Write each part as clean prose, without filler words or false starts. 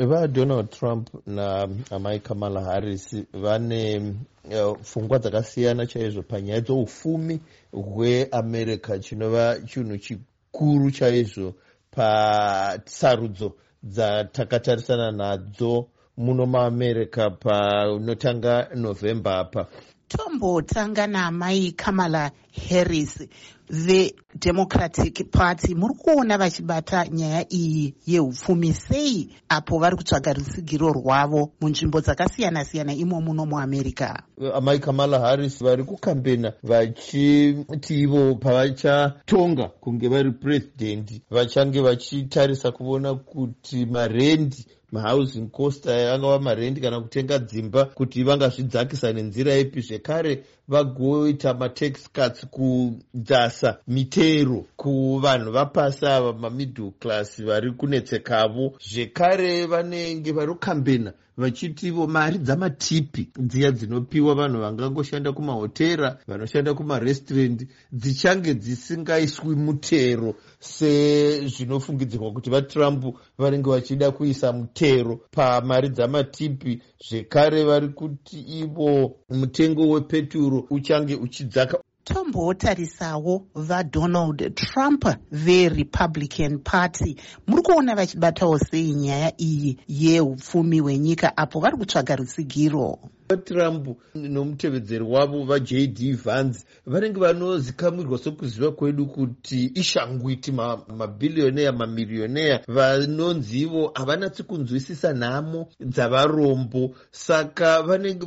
vaDonald Trump naamai Kamala Harris vane pfungwa dzakasiyana chaizvo panyaya dzoufumi hweAmerica, chinova chinhu chikuru chaizvo patsarudzo dzatakatarisana nadzo muno maAmerica panotanga November apa. Tombotanga naamai Kamala Harris veDemocratic Party, muri kuona vachibata nyaya iyi yeupfumi sei apo vari kutsvaga rusigiro rwavo munzvimbo dzakasiyana-siyana imo muno muAmerica? Amai Kamala Harris vari kukambena vachiti ivo pavachatonga kunge vari president vachange vachitarisa kuona kuti marendi mahousing cost angava marendi kana kutenga dzimba kuti vangazvidzakisa nenzira ipi. Zvekare vagoita matax cuts kudzasa mitero kuvanhu vapasi ava mamiddle class vari kunetsekavo. Zvekare vanenge vari kukambena vachiti ivo mari dzamatipi dziya dzinopiwa vanhu vangangoshanda kumahotera, vanoshanda kumarestaurant dzichange dzisingaiswi mutero sezvinofungidzirwa kuti vaTrump vanenge vachida kuisa mutero pamari dzamatipi. Zvekare vari kuti ivo mutengo wepeturo uchange uchidzaka. Tombotarisawo vaDonald Trump veRepublican Party, muri kuona vachibatawo sei nyaya iyi yeupfumi hwenyika apo vari kutsvaga rusigiro? Trump nomutevedzeri wavo vaJD Vance vanenge vanozikamurwa sokuziva kwedu kuti ishangwiti, mabhilioneya, mamirioneya, vanonzi ivo havanatsi kunzwisisa nhamo dzavarombo. Saka vanenge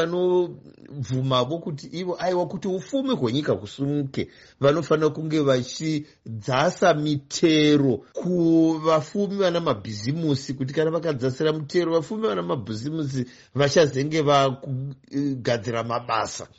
vanovhumavo kuti ivo aiwa kuti ufumi hwenyika husumuke vanofanira kunge vachidzasa mitero kuvafumi vana mabhizimusi, kuti kana vakadzasira mutero vafumi vana mabhizimusi vachazenge kugadzira mabasa.